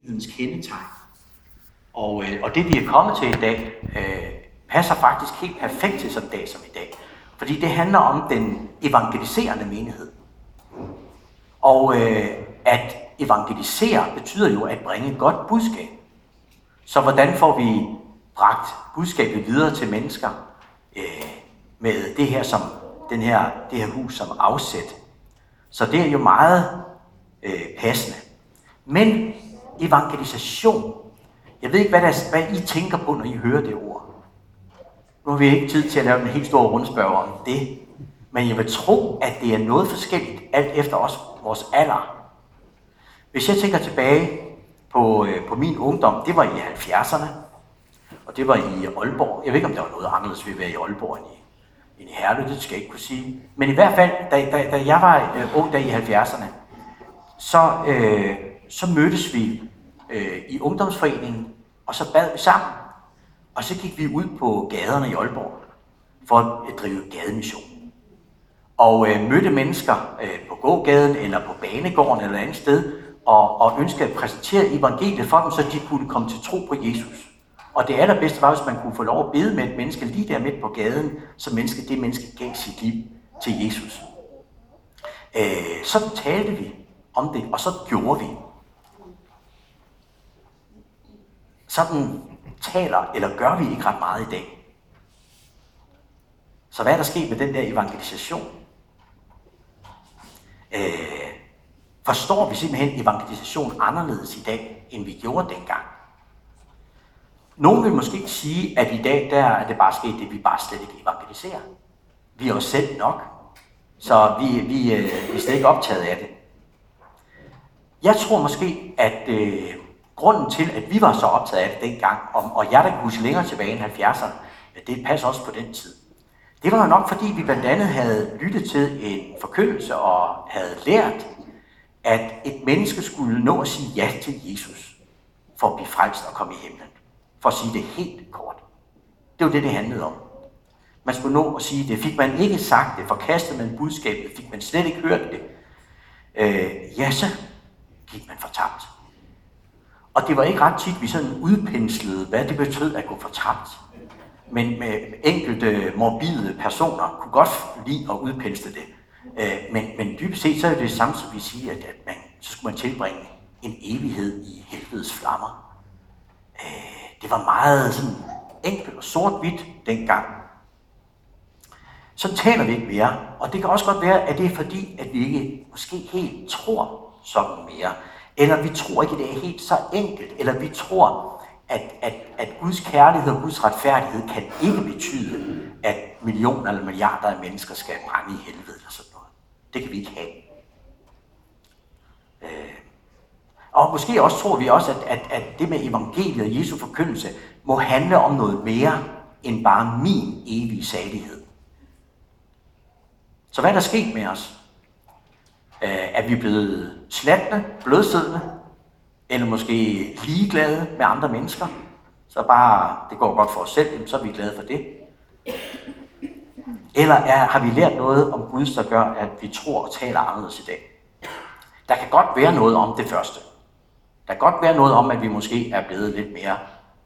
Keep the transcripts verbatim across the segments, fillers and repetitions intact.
evangeliets kendetegn. Og, øh, og det vi er kommet til i dag, øh, passer faktisk helt perfekt til sådan en dag som i dag. Fordi det handler om den evangeliserende menighed. Og øh, at evangelisere betyder jo at bringe et godt budskab. Så hvordan får vi bragt budskabet videre til mennesker øh, med det her som den her, det her hus som afsæt? Så det er jo meget øh, passende. Men evangelisation, jeg ved ikke, hvad, der, hvad I tænker på, når I hører det ord. Nu har vi ikke tid til at lave en helt stor rundspørg om det. Men jeg vil tro, at det er noget forskelligt, alt efter også vores alder. Hvis jeg tænker tilbage på, øh, på min ungdom, det var i halvfjerdserne, og det var i Aalborg. Jeg ved ikke, om der var noget anderledes ved at være i Aalborg end i, end i Herlev, det skal jeg ikke kunne sige. Men i hvert fald, da, da, da jeg var øh, ung der i halvfjerdserne, så, øh, så mødtes vi øh, i ungdomsforeningen, og så bad vi sammen. Og så gik vi ud på gaderne i Aalborg for at drive gademission. Og øh, mødte mennesker øh, på gågaden eller på banegården eller et andet sted, og, og ønskede at præsentere evangeliet for dem, så de kunne komme til tro på Jesus. Og det allerbedste var, hvis man kunne få lov at bede med et menneske lige der midt på gaden, så menneske, det menneske gav sit liv til Jesus. Øh, sådan talte vi om det, og så gjorde vi. Sådan taler eller gør vi ikke ret meget i dag. Så hvad er der sket med den der evangelisation? Øh, forstår vi simpelthen evangelisation anderledes i dag, end vi gjorde dengang? Nogen vil måske sige, at i dag der er det bare sket, det vi bare slet ikke evangeliserer. Vi er os selv nok, så vi, vi, øh, vi er slet ikke optaget af det. Jeg tror måske, at øh, grunden til, at vi var så optaget af det dengang, og, og jeg der kan huske længere tilbage end halvfjerdserne, det passer også på den tid. Det var jo nok, fordi vi blandt andet havde lyttet til en forkyndelse og havde lært, at et menneske skulle nå at sige ja til Jesus for at blive frelst og komme i himlen. For at sige det helt kort. Det var det, det handlede om. Man skulle nå at sige det. Fik man ikke sagt det, forkastede man budskabet, fik man slet ikke hørt det, øh, ja, så gik man fortabt. Og det var ikke ret tit, vi sådan udpenslede, hvad det betød at gå fortabt. Men med enkelte morbide personer kunne godt lide at udpensle det. Men, men dybest set så er det det samme, som vi siger, at, at man, så skulle man tilbringe en evighed i helvedes flammer. Det var meget sådan enkelt og sort-hvidt dengang. Så taler vi ikke mere, og det kan også godt være, at det er fordi, at vi ikke måske helt tror sådan mere. Eller vi tror ikke, det er helt så enkelt, eller vi tror, At, at, at Guds kærlighed og Guds retfærdighed kan ikke betyde, at millioner eller milliarder af mennesker skal brænde i helvede eller sådan noget. Det kan vi ikke have. Øh. Og måske også tror vi også, at, at, at det med evangeliet og Jesu forkyndelse må handle om noget mere end bare min evige salighed. Så hvad er der sket med os? Øh, er vi blevet slatne, blødsiddende? Eller måske ligeglade med andre mennesker, så bare, det går godt for os selv, så er vi glade for det. Eller er, har vi lært noget om Gud, der gør, at vi tror og taler anderledes i dag? Der kan godt være noget om det første. Der kan godt være noget om, at vi måske er blevet lidt mere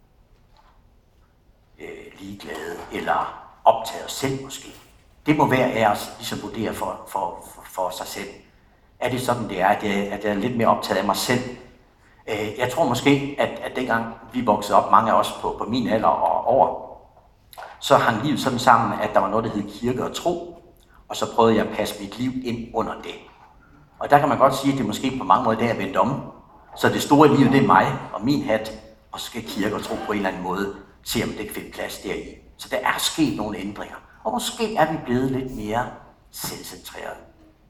øh, ligeglade, eller optaget os selv måske. Det må være af os, ligesom vurdere for, for, for, for sig selv. Er det sådan, det er, at jeg, at jeg er lidt mere optaget af mig selv? Jeg tror måske, at, at dengang vi voksede op, mange af os på, på min alder og over, så hang livet sådan sammen, at der var noget, der hed kirke og tro, og så prøvede jeg at passe mit liv ind under det. Og der kan man godt sige, at det måske på mange måder det er vendt om. Så det store liv, det er mig og min hat, og så skal kirke og tro på en eller anden måde se, om det kan finde plads deri. Så der er sket nogle ændringer, og måske er vi blevet lidt mere selvcentreret.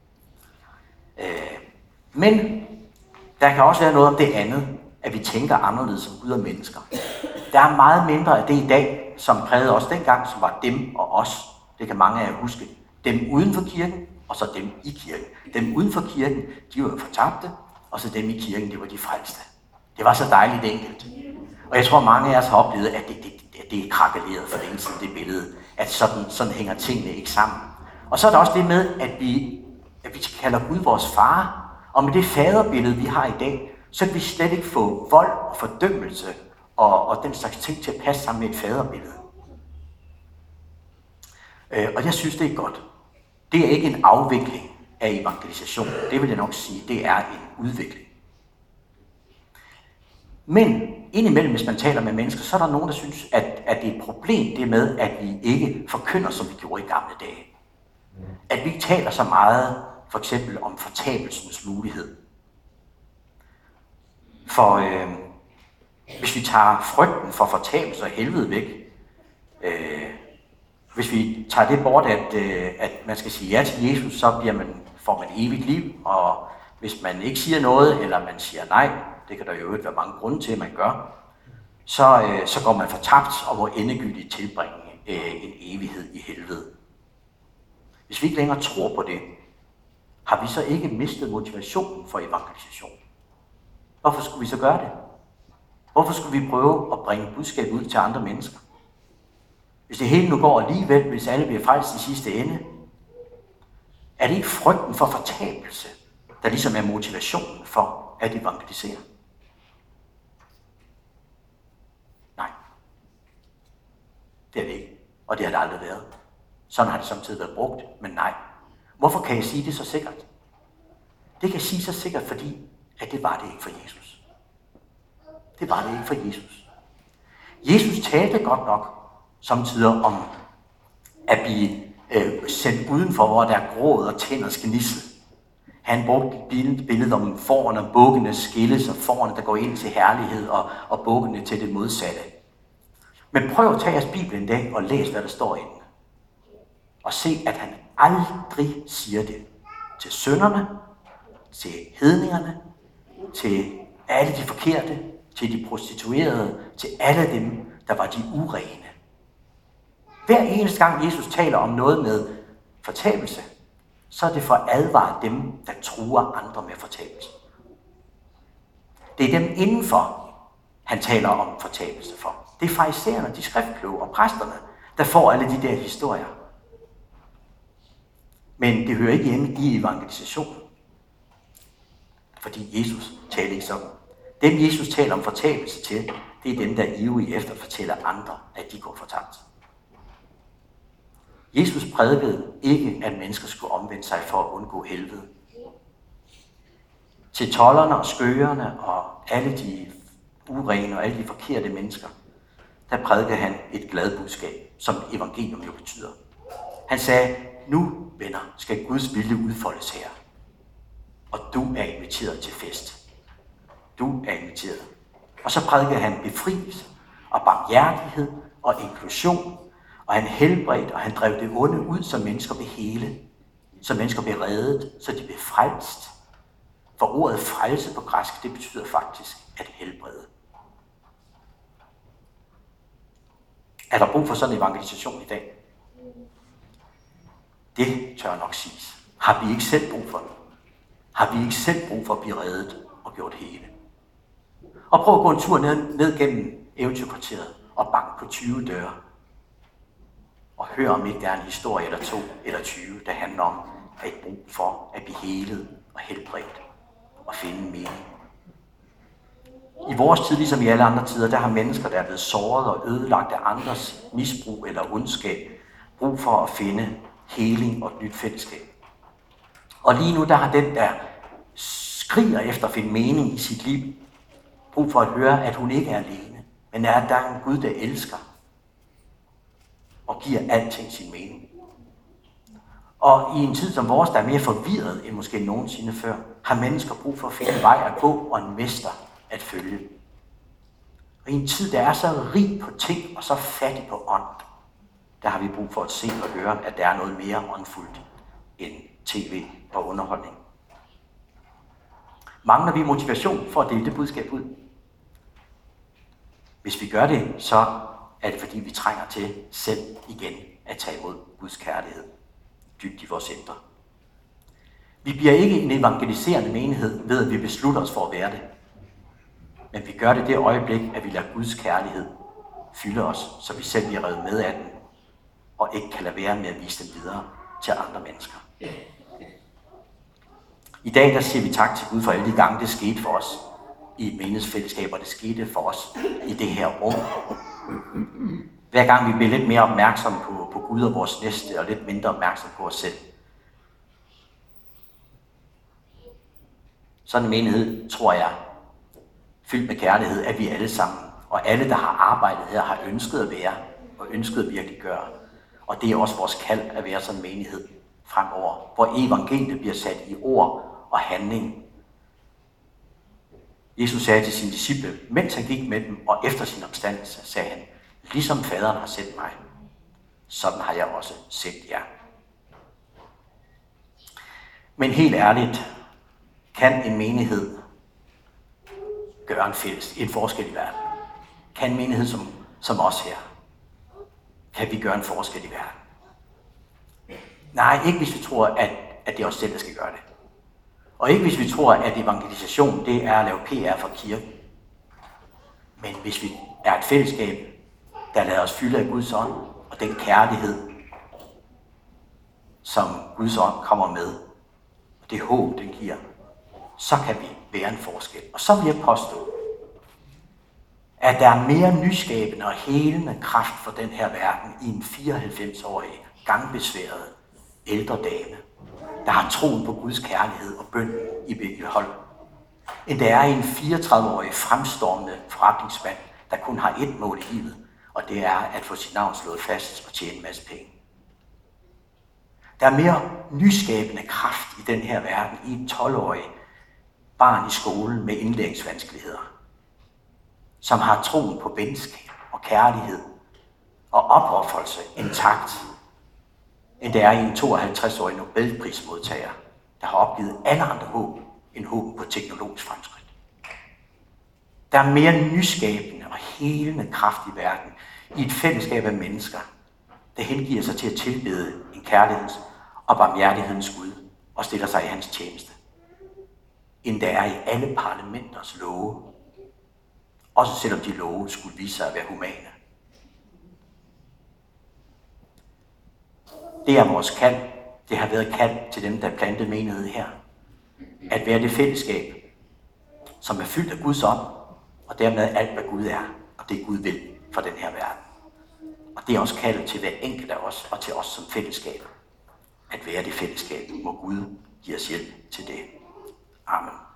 Øh, men der kan også være noget om det andet, at vi tænker anderledes som Gud og mennesker. Der er meget mindre af det i dag, som prægede os dengang, som var dem og os. Det kan mange af jer huske. Dem uden for kirken, og så dem i kirken. Dem uden for kirken, de var fortabte, og så dem i kirken, det var de frelste. Det var så dejligt enkelt. Og jeg tror, mange af os har oplevet, at det, det, det, det er krakeleret for længe siden, det billede. At sådan, sådan hænger tingene ikke sammen. Og så er der også det med, at vi, at vi kalder Gud vores far. Og med det faderbillede, vi har i dag, så kan vi slet ikke få vold og fordømmelse og, og den slags ting til at passe sammen med et faderbillede. Øh, og jeg synes, det er godt. Det er ikke en afvikling af evangelisation. Det vil jeg nok sige, det er en udvikling. Men indimellem, hvis man taler med mennesker, så er der nogen, der synes, at, at det er et problem, det med, at vi ikke forkynder, som vi gjorde i gamle dage. At vi ikke taler så meget, for eksempel om fortabelsens mulighed. For øh, hvis vi tager frygten for fortabelse og helvede væk, øh, hvis vi tager det bort, at, øh, at man skal sige ja til Jesus, så bliver man, får man evigt liv, og hvis man ikke siger noget, eller man siger nej, det kan der jo ikke være mange grunde til, at man gør, så, øh, så går man fortabt og må endegyldigt tilbringe øh, en evighed i helvede. Hvis vi ikke længere tror på det, har vi så ikke mistet motivationen for evangelisation? Hvorfor skulle vi så gøre det? Hvorfor skulle vi prøve at bringe budskab ud til andre mennesker? Hvis det hele nu går alligevel, hvis alle bliver frelst i sidste ende, er det ikke frygten for fortabelse, der ligesom er motivationen for at evangelisere? Nej. Det er det ikke. Og det har det aldrig været. Sådan har det samtidig været brugt, men nej. Hvorfor kan jeg sige det så sikkert? Det kan jeg sige så sikkert, fordi at det var det ikke for Jesus. Det var det ikke for Jesus. Jesus talte godt nok samtidig om at blive øh, sendt udenfor, hvor der er gråd og tænders gnissel. Han brugte et billede om fårene og bukkene skilles, og fårene, der går ind til herlighed, og, og bukkene til det modsatte. Men prøv at tage jeres Bibel en dag og læs, hvad der står inde. Og se, at han aldrig siger det til synderne, til hedningerne, til alle de forkerte, til de prostituerede, til alle dem, der var de urene. Hver eneste gang Jesus taler om noget med fortabelse, så er det for at advare dem, der truer andre med fortabelse. Det er dem indenfor, han taler om fortabelse for. Det er farisæerne, de skriftkloge og præsterne, der får alle de der historier. Men det hører ikke hjemme i evangelisationen. Fordi Jesus taler ikke sådan. Dem Jesus taler om fortabelse til, det er dem, der er ivrige efter at fortælle andre, at de går fortabt. Jesus prædikede ikke, at mennesker skulle omvende sig for at undgå helvede. Til tolderne og skøgerne og alle de urene og alle de forkerte mennesker, der prædikede han et glad budskab, som evangelium jo betyder. Han sagde, nu venner, skal Guds vilje udfoldes her. Og du er inviteret til fest. Du er inviteret. Og så prædikede han befrielse og barmhjertighed og inklusion. Og han helbredte, og han drev det onde ud, så mennesker blev hele. Så mennesker blev reddet, så de blev frelst. For ordet frelse på græsk, det betyder faktisk at helbrede. Er der brug for sådan en evangelisation i dag? Det tør nok siges. Har vi ikke selv brug for det? Har vi ikke selv brug for at blive reddet og gjort hele? Og prøv at gå en tur ned, ned gennem Eventyrkvarteret og banke på tyve døre. Og hør om ikke der er en historie eller to eller tyve, der handler om at brug for at blive helet og helbredt og finde mening. I vores tid, ligesom i alle andre tider, der har mennesker, der er blevet såret og ødelagt af andres misbrug eller ondskab, brug for at finde heling og et nyt fællesskab. Og lige nu, der har den, der skriger efter at finde mening i sit liv, brug for at høre, at hun ikke er alene, men at der er en Gud, der elsker og giver alting sin mening. Og i en tid som vores, der er mere forvirret end måske nogensinde før, har mennesker brug for at finde en vej at gå og en mester at følge. Og i en tid, der er så rig på ting og så fattig på ånd, der har vi brug for at se og høre, at der er noget mere åndfuldt end tv og underholdning. Mangler vi motivation for at dele det budskab ud? Hvis vi gør det, så er det fordi, vi trænger til selv igen at tage imod Guds kærlighed dybt i vores indre. Vi bliver ikke en evangeliserende menighed ved, at vi beslutter os for at være det. Men vi gør det det øjeblik, at vi lader Guds kærlighed fylde os, så vi selv bliver revet med af den, og ikke kan lade være med at vise den videre til andre mennesker. I dag der siger vi tak til Gud for alle de gange, det skete for os. i et menighedsfællesskab, og det skete for os i det her rum. Hver gang vi bliver lidt mere opmærksomme på, på Gud og vores næste, og lidt mindre opmærksomme på os selv. Sådan en menighed, tror jeg, fyldt med kærlighed, at vi alle sammen, og alle, der har arbejdet her, har ønsket at være, og ønsket at virkelig gøre. Og det er også vores kald at være sådan en menighed fremover, hvor evangeliet bliver sat i ord og handling. Jesus sagde til sine disciple, mens han gik med dem, og efter sin opstandelse, sagde han, ligesom faderen har sendt mig, sådan har jeg også sendt jer. Men helt ærligt, kan en menighed gøre en, fælles, en forskel i verden? Kan en menighed som, som os her, kan vi gøre en forskel i verden? Nej, ikke hvis vi tror, at, at det er os selv, der skal gøre det. Og ikke hvis vi tror, at evangelisation, det er at lave P R for kirken. Men hvis vi er et fællesskab, der lader os fylde af Guds ånd, og den kærlighed, som Guds ånd kommer med, og det håb, den giver, så kan vi være en forskel. Og så vil jeg påstå, at der er mere nyskabende og helende kraft for den her verden i en fireoghalvfems-årig gangbesværet ældre dame, der har troen på Guds kærlighed og bøn i behold, end der er en fireogtredive-årig fremstormende forretningsmand, der kun har ét mål i livet, og det er at få sit navn slået fast og tjene en masse penge. Der er mere nyskabende kraft i den her verden i et tolv-årig barn i skolen med indlæringsvanskeligheder, som har troen på venskab og kærlighed og opoffrelse intakt, end der er en tooghalvtreds-årig Nobelprismodtager, der har opgivet alle andre håb end håb på teknologisk fremskridt. Der er mere nyskabende og helende kraft i verden i et fællesskab af mennesker, der hengiver sig til at tilbede en kærlighedens og barmhjertighedens Gud og stiller sig i hans tjeneste, end der er i alle parlamenters love, også selvom de love skulle vise sig at være humane. Det er vores kald. Det har været kald til dem, der plantede menighed her. At være det fællesskab, som er fyldt af Guds ånd, og dermed alt, hvad Gud er, og det Gud vil for den her verden. Og det er også kaldet til hver enkelt af os, og til os som fællesskab. At være det fællesskab, må Gud give os hjælp til det. Amen.